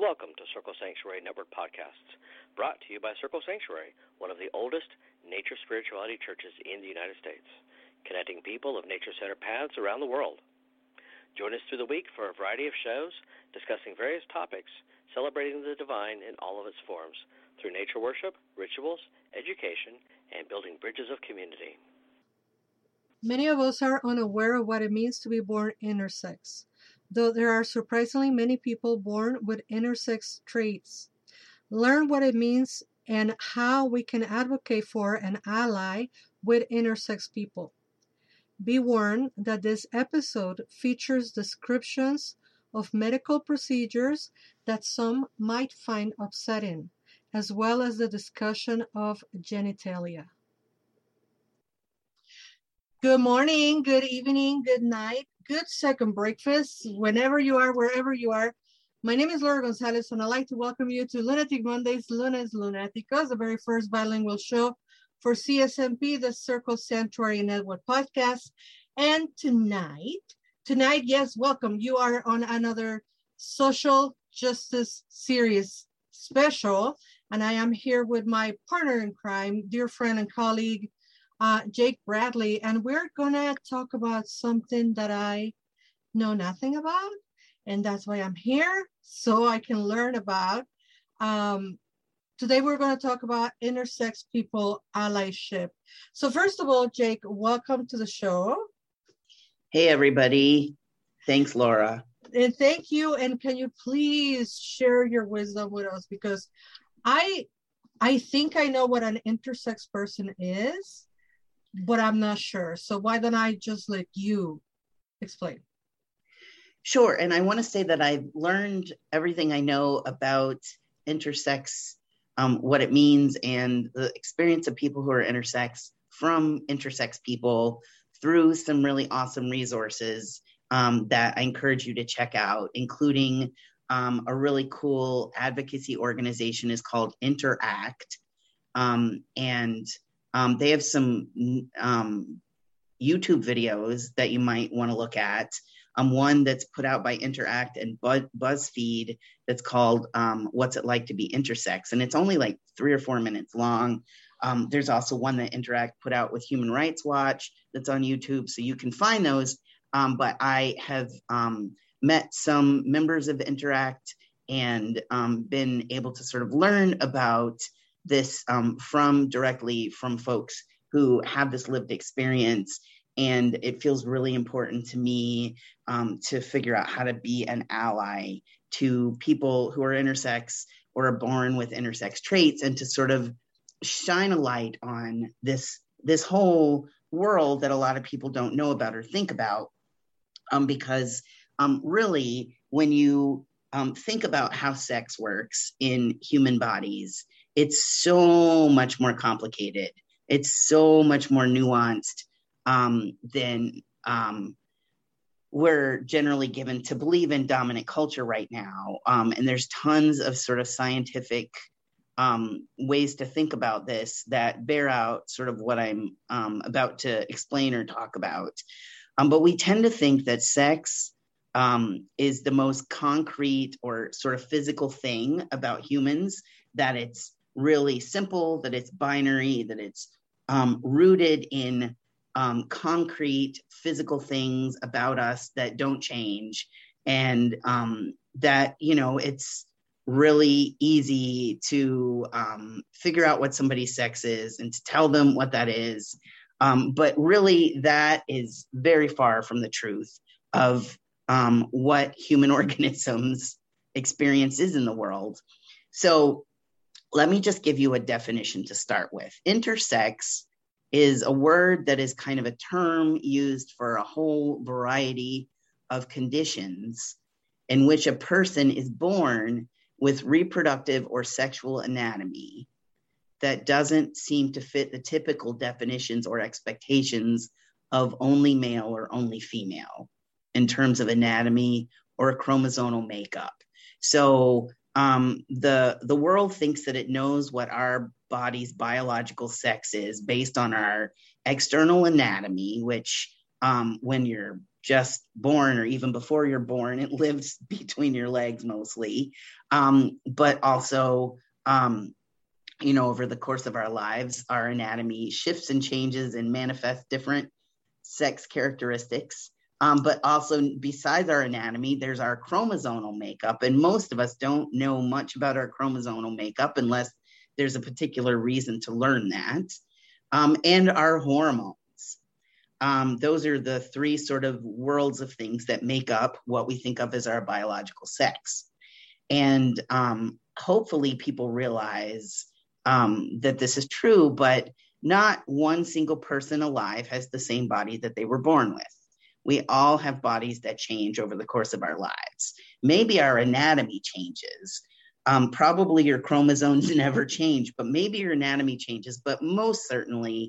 Welcome to Circle Sanctuary Network Podcasts, brought to you by Circle Sanctuary, one of the oldest nature spirituality churches in the United States, connecting people of nature-centered paths around the world. Join us through the week for a variety of shows discussing various topics, celebrating the divine in all of its forms, through nature worship, rituals, education, and building bridges of community. Many of us are unaware of what it means to be born intersex, though there are surprisingly many people born with intersex traits. Learn what it means and how we can advocate for and ally with intersex people. Be warned that this episode features descriptions of medical procedures that some might find upsetting, as well as the discussion of genitalia. Good morning, good evening, good night, good second breakfast, whenever you are, wherever you are. My name is Laura Gonzalez, and I'd like to welcome you to Lunatic Mondays, Lunes Lunaticos, the very first bilingual show for CSNP, the Circle Sanctuary Network podcast. And tonight, yes, welcome. You are on another social justice series special, and I am here with my partner in crime, dear friend and colleague, Jake Bradley, and we're gonna talk about something that I know nothing about, and that's why I'm here, so I can learn about. Today we're going to talk about intersex people allyship. So first of all, Jake, welcome to the show. Hey everybody, thanks Laura. And thank you, and can you please share your wisdom with us, because I think I know what an intersex person is, but I'm not sure. So why don't I just let you explain? Sure. And I want to say that I've learned everything I know about intersex, what it means, and the experience of people who are intersex from intersex people through some really awesome resources that I encourage you to check out, including a really cool advocacy organization is called Interact. And they have some YouTube videos that you might want to look at. One that's put out by Interact and BuzzFeed that's called What's It Like to Be Intersex? And it's only like 3 or 4 minutes long. There's also one that Interact put out with Human Rights Watch that's on YouTube, so you can find those. But I have met some members of Interact and been able to sort of learn about this directly from folks who have this lived experience. And it feels really important to me to figure out how to be an ally to people who are intersex or are born with intersex traits, and to sort of shine a light on this whole world that a lot of people don't know about or think about. Because really, when you think about how sex works in human bodies, it's so much more complicated. It's so much more nuanced than we're generally given to believe in dominant culture right now. And there's tons of sort of scientific ways to think about this that bear out sort of what I'm about to explain or talk about. But we tend to think that sex is the most concrete or sort of physical thing about humans, that it's really simple, that it's binary, that it's rooted in concrete physical things about us that don't change, and that, you know, it's really easy to figure out what somebody's sex is and to tell them what that is. But really, that is very far from the truth of what human organisms experience is in the world. So let me just give you a definition to start with. Intersex is a word that is kind of a term used for a whole variety of conditions in which a person is born with reproductive or sexual anatomy that doesn't seem to fit the typical definitions or expectations of only male or only female in terms of anatomy or chromosomal makeup. So the world thinks that it knows what our body's biological sex is based on our external anatomy, which when you're just born, or even before you're born, it lives between your legs mostly. But also, over the course of our lives, our anatomy shifts and changes and manifests different sex characteristics. But also, besides our anatomy, there's our chromosomal makeup. And most of us don't know much about our chromosomal makeup unless there's a particular reason to learn that. And our hormones. Those are the three sort of worlds of things that make up what we think of as our biological sex. And hopefully people realize that this is true, but not one single person alive has the same body that they were born with. We all have bodies that change over the course of our lives. Maybe our anatomy changes. Probably your chromosomes never change, but maybe your anatomy changes. But most certainly,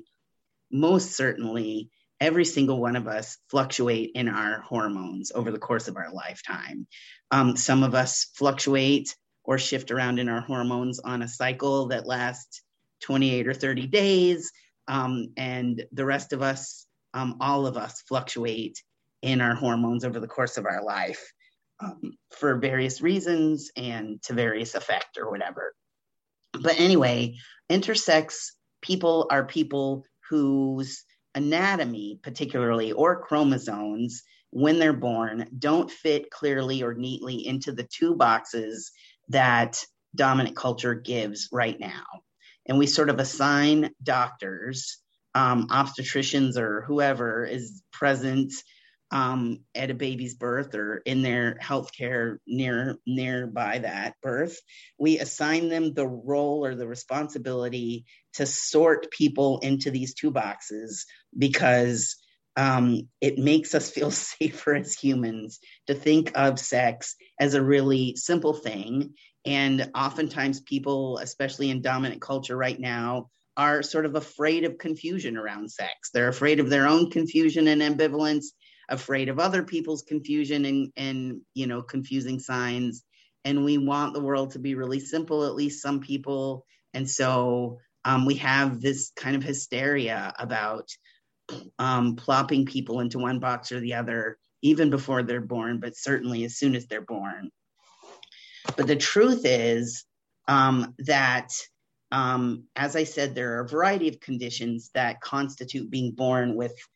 every single one of us fluctuate in our hormones over the course of our lifetime. Some of us fluctuate or shift around in our hormones on a cycle that lasts 28 or 30 days. And the rest of us, all of us, fluctuate in our hormones over the course of our life for various reasons and to various effect or whatever. But anyway, intersex people are people whose anatomy, particularly, or chromosomes, when they're born, don't fit clearly or neatly into the two boxes that dominant culture gives right now. And we sort of assign doctors, obstetricians, or whoever is present at a baby's birth or in their healthcare nearby that birth. We assign them the role or the responsibility to sort people into these two boxes because it makes us feel safer as humans to think of sex as a really simple thing. And oftentimes people, especially in dominant culture right now, are sort of afraid of confusion around sex. They're afraid of their own confusion and ambivalence, afraid of other people's confusion and confusing signs. And we want the world to be really simple, at least some people. And so we have this kind of hysteria about plopping people into one box or the other, even before they're born, but certainly as soon as they're born. But the truth is that, as I said, there are a variety of conditions that constitute being born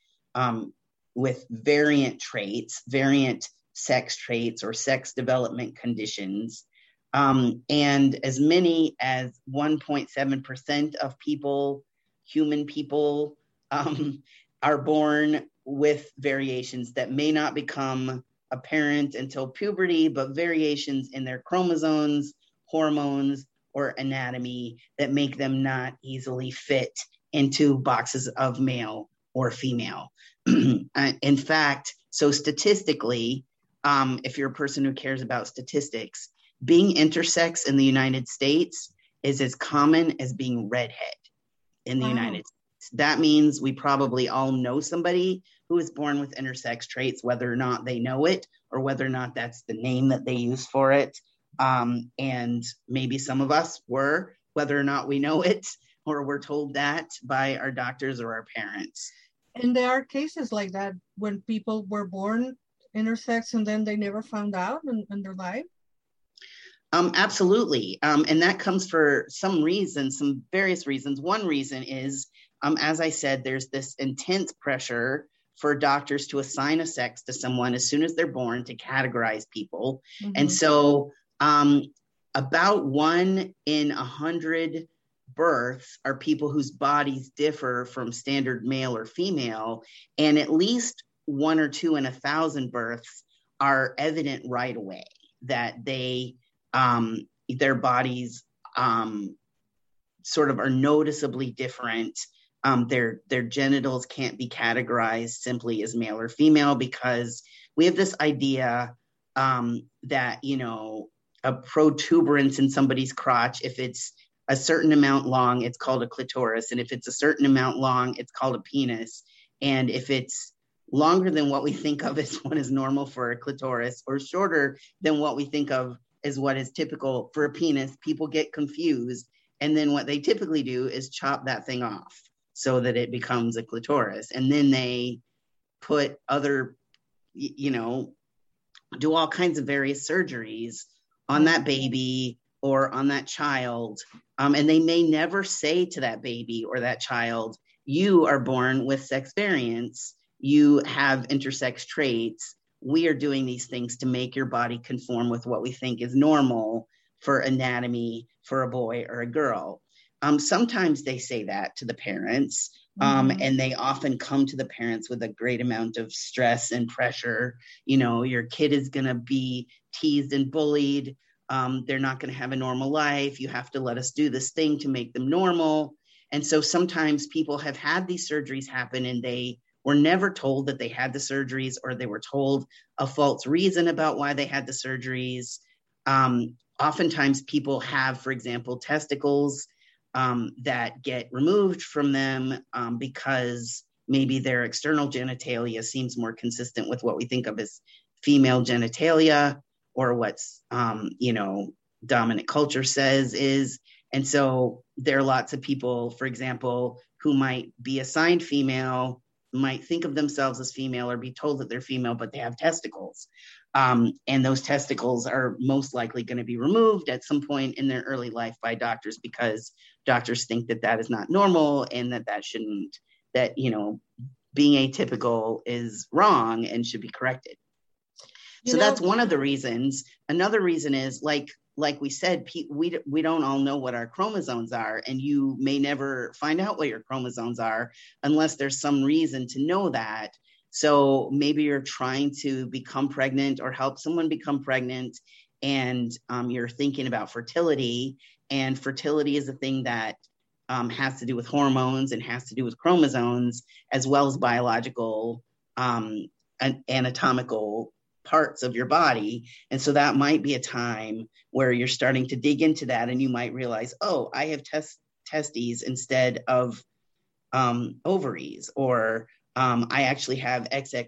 with variant traits, variant sex traits, or sex development conditions. And as many as 1.7% of people, human people, are born with variations that may not become apparent until puberty, but variations in their chromosomes, hormones, or anatomy that make them not easily fit into boxes of male or female. In fact, so statistically, if you're a person who cares about statistics, being intersex in the United States is as common as being redhead in the United States. That means we probably all know somebody who is born with intersex traits, whether or not they know it or whether or not that's the name that they use for it. And maybe some of us were, whether or not we know it or we're told that by our doctors or our parents. And there are cases like that when people were born intersex and then they never found out in their life? Absolutely. And that comes for some reasons, some various reasons. One reason is, as I said, there's this intense pressure for doctors to assign a sex to someone as soon as they're born, to categorize people. Mm-hmm. And so about 1 in 100 births are people whose bodies differ from standard male or female, and at least 1 or 2 in 1,000 births are evident right away that they their bodies sort of are noticeably different. Their genitals can't be categorized simply as male or female, because we have this idea that, a protuberance in somebody's crotch, if it's a certain amount long, it's called a clitoris. And if it's a certain amount long, it's called a penis. And if it's longer than what we think of as what is normal for a clitoris, or shorter than what we think of as what is typical for a penis, people get confused. And then what they typically do is chop that thing off so that it becomes a clitoris. And then they put other do all kinds of various surgeries on that baby or on that child. And they may never say to that baby or that child, you are born with sex variants, you have intersex traits, we are doing these things to make your body conform with what we think is normal for anatomy for a boy or a girl. Sometimes they say that to the parents, and they often come to the parents with a great amount of stress and pressure. Your kid is going to be teased and bullied. They're not going to have a normal life. You have to let us do this thing to make them normal. And so sometimes people have had these surgeries happen and they were never told that they had the surgeries, or they were told a false reason about why they had the surgeries. Oftentimes people have, for example, testicles that get removed from them because maybe their external genitalia seems more consistent with what we think of as female genitalia, or what's, dominant culture says is. And so there are lots of people, for example, who might be assigned female, might think of themselves as female or be told that they're female, but they have testicles. And those testicles are most likely going to be removed at some point in their early life by doctors, because doctors think that that is not normal and that shouldn't, that, being atypical is wrong and should be corrected. So that's one of the reasons. Another reason is, like we said, we don't all know what our chromosomes are, and you may never find out what your chromosomes are unless there's some reason to know that. So maybe you're trying to become pregnant or help someone become pregnant, and you're thinking about fertility, and fertility is a thing that has to do with hormones and has to do with chromosomes, as well as biological and anatomical parts of your body. And so that might be a time where you're starting to dig into that, and you might realize, oh, I have testes instead of ovaries, or I actually have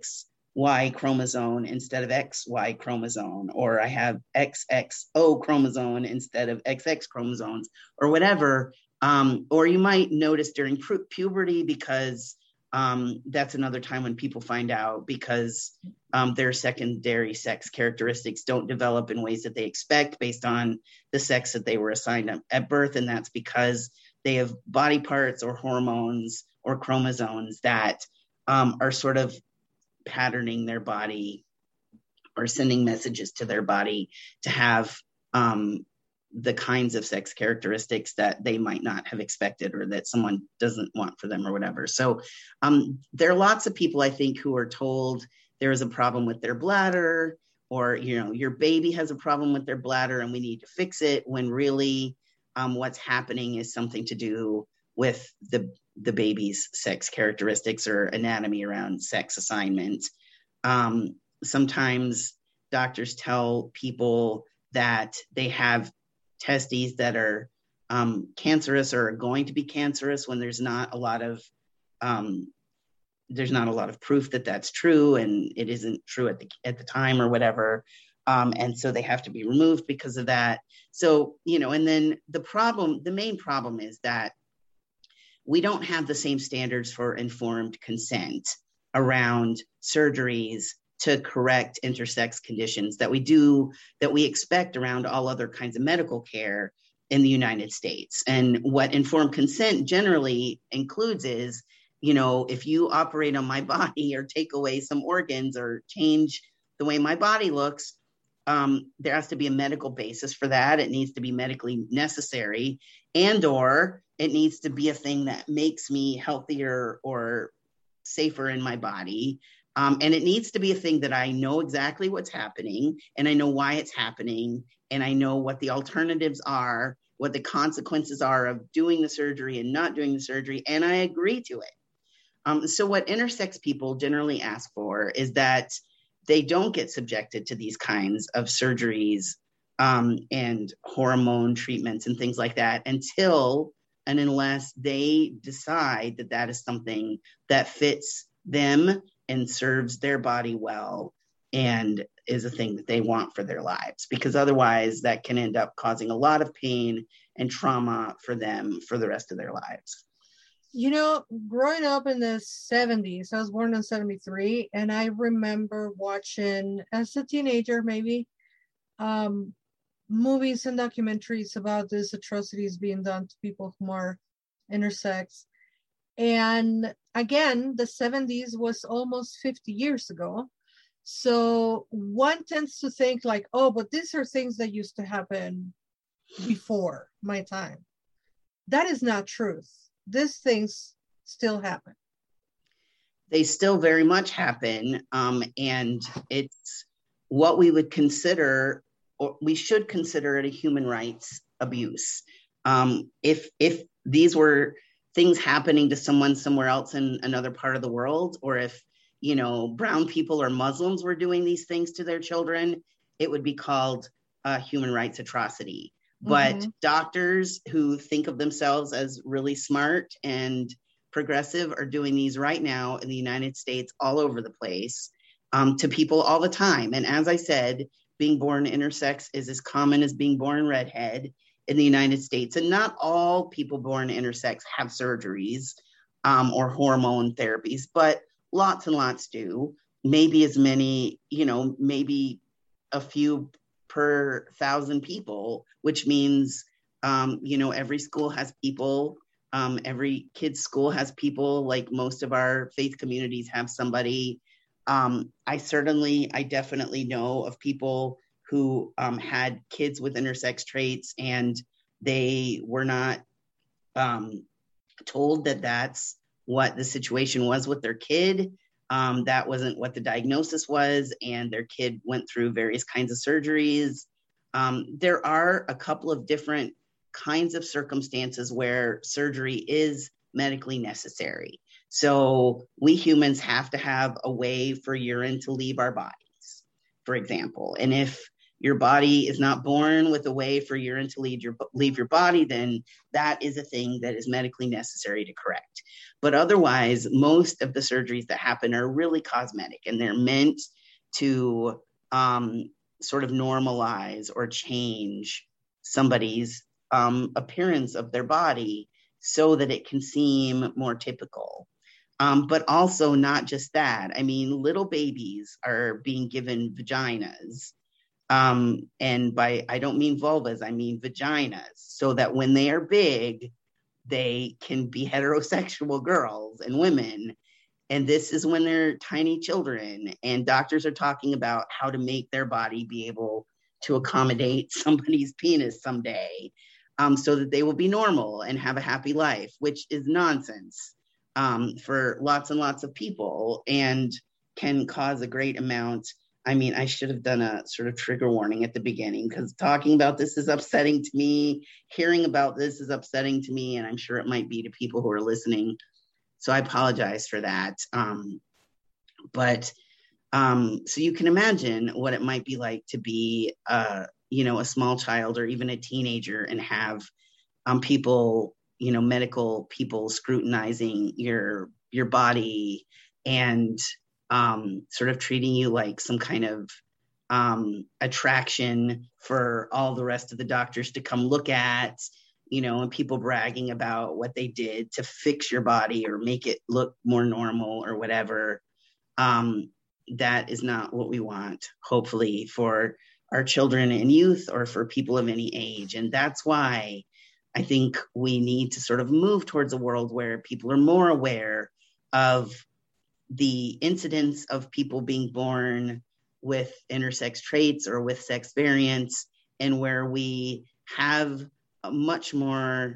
XXY chromosome instead of XY chromosome, or I have XXO chromosome instead of XX chromosomes, or whatever. Or you might notice during puberty, because that's another time when people find out, because their secondary sex characteristics don't develop in ways that they expect based on the sex that they were assigned at birth. And that's because they have body parts or hormones or chromosomes that are sort of patterning their body or sending messages to their body to have the kinds of sex characteristics that they might not have expected, or that someone doesn't want for them or whatever. So there are lots of people, I think, who are told there is a problem with their bladder, or, your baby has a problem with their bladder and we need to fix it, when really what's happening is something to do with the baby's sex characteristics or anatomy around sex assignment. Sometimes doctors tell people that they have testes that are cancerous or are going to be cancerous, when there's not a lot of proof that that's true, and it isn't true at the time or whatever. And so they have to be removed because of that. So, and then the main problem is that we don't have the same standards for informed consent around surgeries to correct intersex conditions that we expect around all other kinds of medical care in the United States. And what informed consent generally includes is, if you operate on my body or take away some organs or change the way my body looks, there has to be a medical basis for that. It needs to be medically necessary, or it needs to be a thing that makes me healthier or safer in my body. And it needs to be a thing that I know exactly what's happening, and I know why it's happening, and I know what the alternatives are, what the consequences are of doing the surgery and not doing the surgery, and I agree to it. So what intersex people generally ask for is that they don't get subjected to these kinds of surgeries and hormone treatments and things like that until and unless they decide that that is something that fits them and serves their body well and is a thing that they want for their lives, because otherwise that can end up causing a lot of pain and trauma for them for the rest of their lives. Growing up in the 70s, I was born in 73, and I remember watching as a teenager, maybe, um, movies and documentaries about these atrocities being done to people who are intersex. And again, the 70s was almost 50 years ago. So one tends to think like, oh, but these are things that used to happen before my time. That is not truth. These things still happen. They still very much happen. And it's what we would consider, or we should consider it, a human rights abuse. If these were things happening to someone somewhere else in another part of the world, or if, brown people or Muslims were doing these things to their children, it would be called a human rights atrocity. But doctors who think of themselves as really smart and progressive are doing these right now in the United States, all over the place, to people all the time. And as I said, being born intersex is as common as being born redhead in the United States. And not all people born intersex have surgeries or hormone therapies, but lots and lots do. Maybe as many, maybe a few per 1,000 people, which means, every school has people. Every kid's school has people, like most of our faith communities have somebody. I definitely know of people who had kids with intersex traits, and they were not told that that's what the situation was with their kid. That wasn't what the diagnosis was, and their kid went through various kinds of surgeries. There are a couple of different kinds of circumstances where surgery is medically necessary. So we humans have to have a way for urine to leave our bodies, for example. And if your body is not born with a way for urine to leave your body, then that is a thing that is medically necessary to correct. But otherwise, most of the surgeries that happen are really cosmetic, and they're meant to sort of normalize or change somebody's appearance of their body so that it can seem more typical. But also not just that. I mean, little babies are being given vaginas. And I don't mean vulvas, I mean vaginas, so that when they are big, they can be heterosexual girls and women. And this is when they're tiny children, and doctors are talking about how to make their body be able to accommodate somebody's penis someday, so that they will be normal and have a happy life, which is nonsense for lots and lots of people, and can cause a great amount. I mean, I should have done a sort of trigger warning at the beginning, because talking about this is upsetting to me. Hearing about this is upsetting to me, and I'm sure it might be to people who are listening. So I apologize for that. So you can imagine what it might be like to be, a small child or even a teenager, and have people, medical people scrutinizing your body and sort of treating you like some kind of attraction for all the rest of the doctors to come look at, and people bragging about what they did to fix your body or make it look more normal or whatever. That is not what we want, hopefully, for our children and youth, or for people of any age. And that's why I think we need to sort of move towards a world where people are more aware of the incidence of people being born with intersex traits or with sex variants, and where we have a much more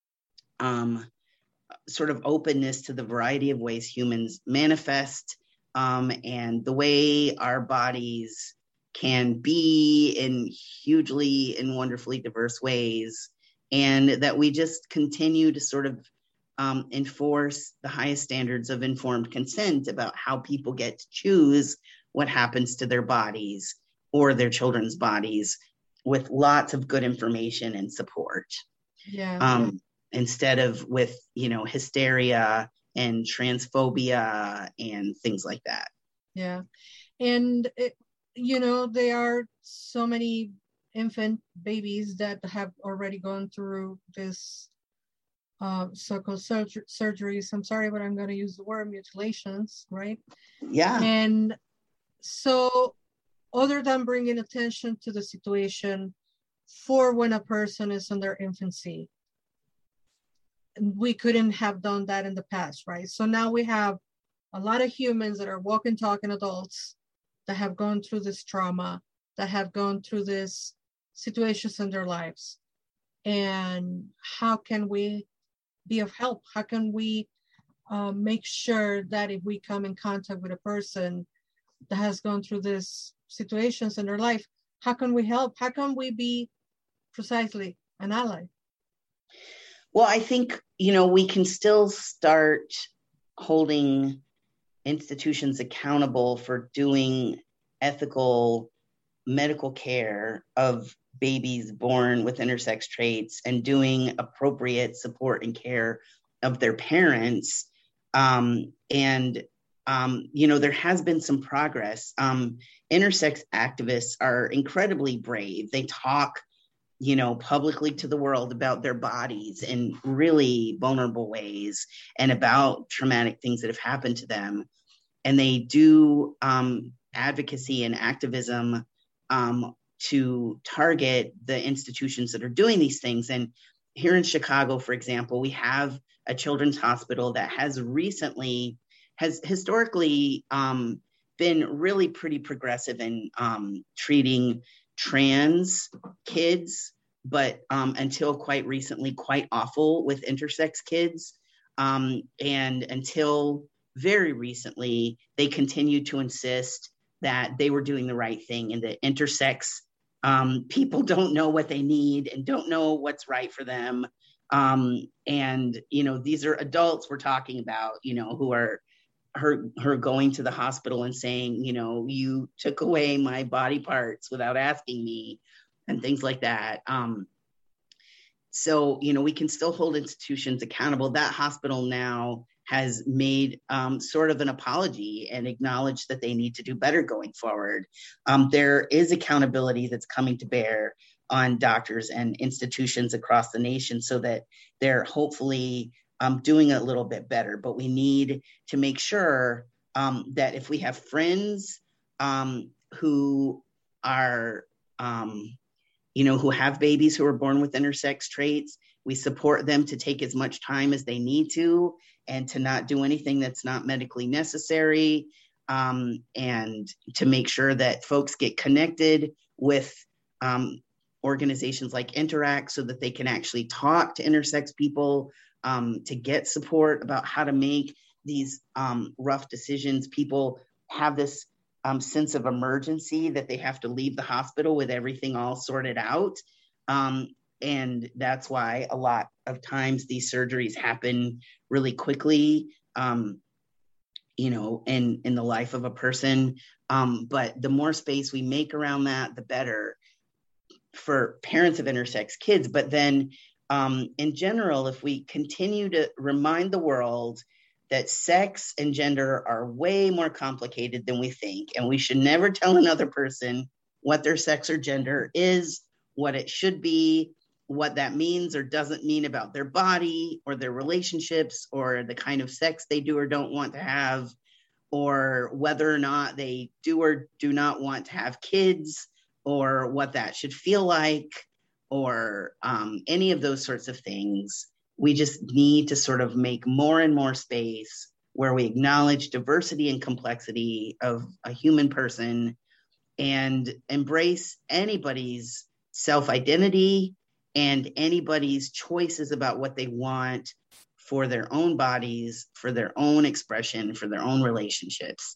sort of openness to the variety of ways humans manifest, and the way our bodies can be in hugely and wonderfully diverse ways, and that we just continue to sort of enforce the highest standards of informed consent about how people get to choose what happens to their bodies or their children's bodies, with lots of good information and support. Instead of with, hysteria and transphobia and things like that. Yeah. And, there are so many infant babies that have already gone through this so-called surgeries. I'm sorry, but I'm going to use the word mutilations, right? Yeah. And so other than bringing attention to the situation for when a person is in their infancy, we couldn't have done that in the past, right? So now we have a lot of humans that are walking, talking adults that have gone through this trauma, that have gone through these situations in their lives. And how can we be of help? How can we make sure that if we come in contact with a person that has gone through these situations in their life, how can we help? How can we be precisely an ally? Well, I think, we can still start holding institutions accountable for doing ethical medical care of babies born with intersex traits and doing appropriate support and care of their parents. There has been some progress. Intersex activists are incredibly brave. They talk publicly to the world about their bodies in really vulnerable ways and about traumatic things that have happened to them. And they do advocacy and activism to target the institutions that are doing these things. And here in Chicago, for example, we have a children's hospital that has historically been really pretty progressive in treating trans kids, but until quite recently, quite awful with intersex kids. And until very recently, they continued to insist that they were doing the right thing and that intersex people don't know what they need and don't know what's right for them. These are adults we're talking about, who are her going to the hospital and saying, you took away my body parts without asking me and things like that. We can still hold institutions accountable. That hospital now has made sort of an apology and acknowledged that they need to do better going forward. There is accountability that's coming to bear on doctors and institutions across the nation so that they're hopefully doing a little bit better. But we need to make sure that if we have friends who are, who have babies who are born with intersex traits, we support them to take as much time as they need to and to not do anything that's not medically necessary, and to make sure that folks get connected with organizations like Interact so that they can actually talk to intersex people to get support about how to make these rough decisions. People have this sense of emergency that they have to leave the hospital with everything all sorted out. And that's why a lot of times these surgeries happen really quickly, in the life of a person. But the more space we make around that, the better for parents of intersex kids. But then in general, if we continue to remind the world that sex and gender are way more complicated than we think, and we should never tell another person what their sex or gender is, what it should be, what that means or doesn't mean about their body or their relationships or the kind of sex they do or don't want to have, or whether or not they do or do not want to have kids, or what that should feel like, or any of those sorts of things. We just need to sort of make more and more space where we acknowledge diversity and complexity of a human person and embrace anybody's self-identity and anybody's choices about what they want for their own bodies, for their own expression, for their own relationships.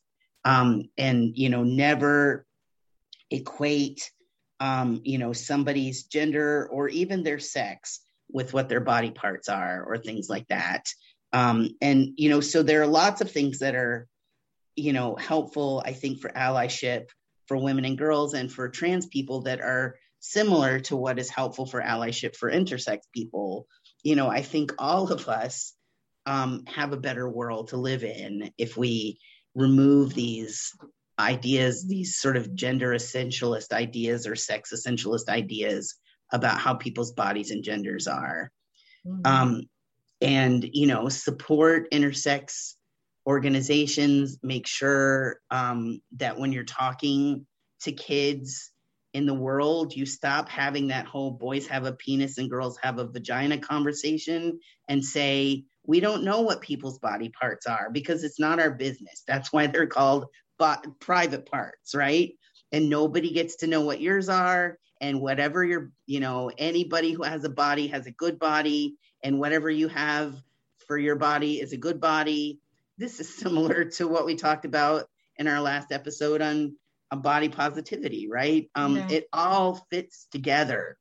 Never equate, somebody's gender or even their sex with what their body parts are or things like that. So there are lots of things that are, helpful, I think, for allyship for women and girls and for trans people that are similar to what is helpful for allyship for intersex people. I think all of us have a better world to live in if we remove these ideas, these sort of gender essentialist ideas or sex essentialist ideas about how people's bodies and genders are. Mm-hmm. and, support intersex organizations. Make sure that when you're talking to kids in the world, you stop having that whole boys have a penis and girls have a vagina conversation and say, we don't know what people's body parts are because it's not our business. That's why they're called private parts, right? And nobody gets to know what yours are. And whatever anybody who has a body has a good body, and whatever you have for your body is a good body. This is similar to what we talked about in our last episode on body positivity, right? It all fits together.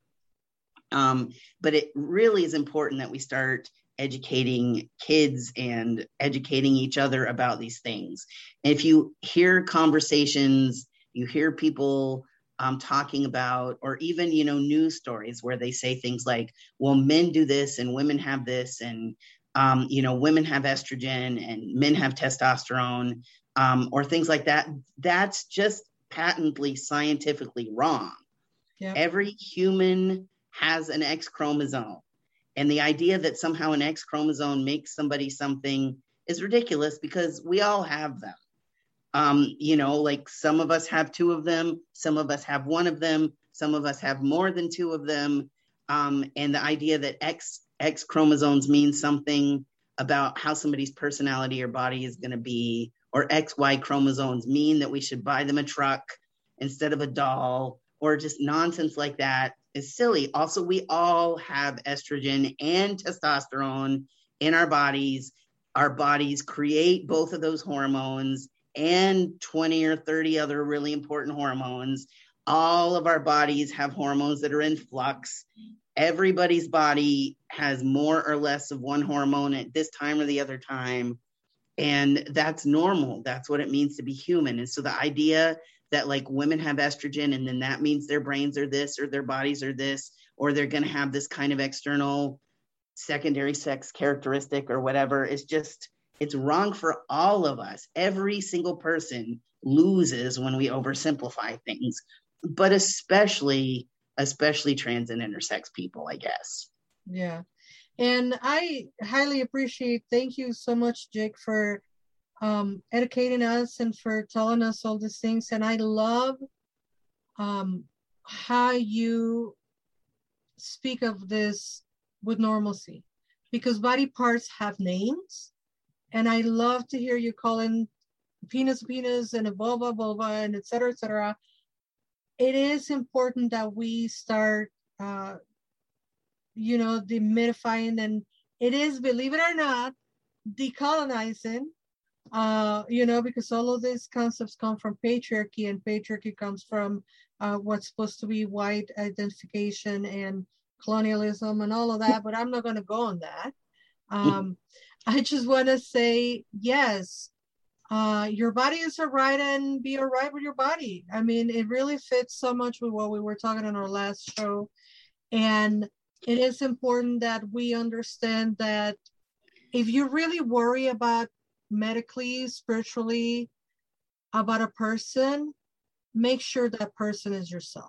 But it really is important that we start educating kids and educating each other about these things. And if you hear conversations, you hear people talking about, or even, news stories where they say things like, well, men do this and women have this, and, women have estrogen and men have testosterone, or things like that. That's just patently scientifically wrong. Yep. Every human has an X chromosome. And the idea that somehow an X chromosome makes somebody something is ridiculous, because we all have them. Like some of us have 2 of them, some of us have 1 of them, some of us have more than 2 of them. And the idea that X chromosomes mean something about how somebody's personality or body is going to be, or XY chromosomes mean that we should buy them a truck instead of a doll, or just nonsense like that, is silly. Also, we all have estrogen and testosterone in our bodies. Our bodies create both of those hormones and 20 or 30 other really important hormones. All of our bodies have hormones that are in flux. Everybody's body has more or less of one hormone at this time or the other time. And that's normal. That's what it means to be human. And so the idea that like women have estrogen and then that means their brains are this, or their bodies are this, or they're going to have this kind of external secondary sex characteristic or whatever, is just, it's wrong for all of us. Every single person loses when we oversimplify things, but especially trans and intersex people, I guess. Yeah. And I highly appreciate, thank you so much, Jake, for educating us and for telling us all these things. And I love how you speak of this with normalcy, because body parts have names. And I love to hear you calling penis and a vulva and et cetera, et cetera. It is important that we start, demystifying, and it is, believe it or not, decolonizing, because all of these concepts come from patriarchy, and patriarchy comes from what's supposed to be white identification and colonialism and all of that, but I'm not going to go on that. I just want to say, yes, your body is a right, and be all right with your body. I mean, it really fits so much with what we were talking on our last show. And it is important that we understand that if you really worry about medically, spiritually, about a person, make sure that person is yourself.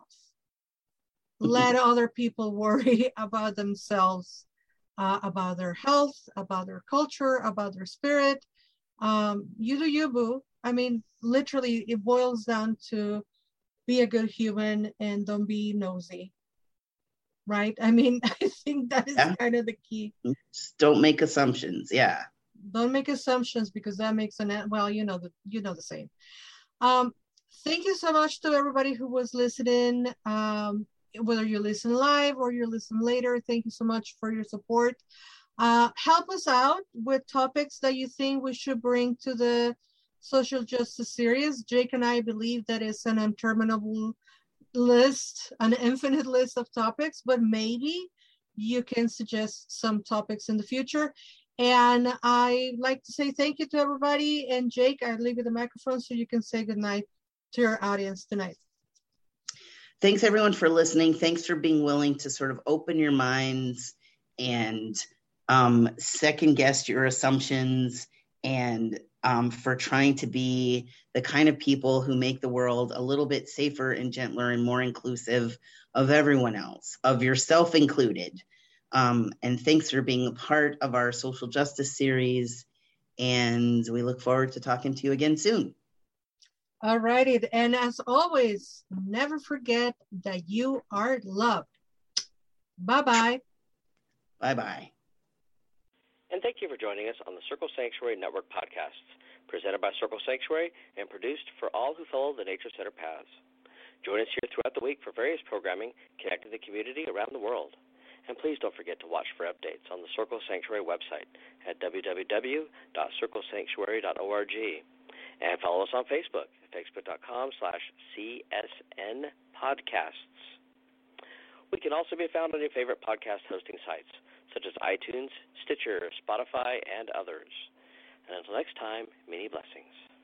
Let other people worry about themselves, about their health, about their culture, about their spirit. You do you, boo. I mean, literally, it boils down to be a good human and don't be nosy. Right? I mean, I think that is kind of the key. Just don't make assumptions. Yeah. Don't make assumptions, because that makes the same. Thank you so much to everybody who was listening. Whether you listen live or you listen later, thank you so much for your support. Help us out with topics that you think we should bring to the social justice series. Jake and I believe that it's an interminable list, an infinite list of topics, but maybe you can suggest some topics in the future. And I like to say thank you to everybody. And Jake, I leave you the microphone so you can say goodnight to your audience tonight. Thanks everyone for listening. Thanks for being willing to sort of open your minds and second guess your assumptions, and for trying to be the kind of people who make the world a little bit safer and gentler and more inclusive of everyone else, of yourself included. And thanks for being a part of our social justice series. And we look forward to talking to you again soon. All righty. And as always, never forget that you are loved. Bye-bye. Bye-bye. And thank you for joining us on the Circle Sanctuary Network podcasts, presented by Circle Sanctuary and produced for all who follow the Nature Center paths. Join us here throughout the week for various programming connecting the community around the world. And please don't forget to watch for updates on the Circle Sanctuary website at www.circlesanctuary.org. And follow us on Facebook at facebook.com/CSN podcasts. We can also be found on your favorite podcast hosting sites, such as iTunes, Stitcher, Spotify, and others. And until next time, many blessings.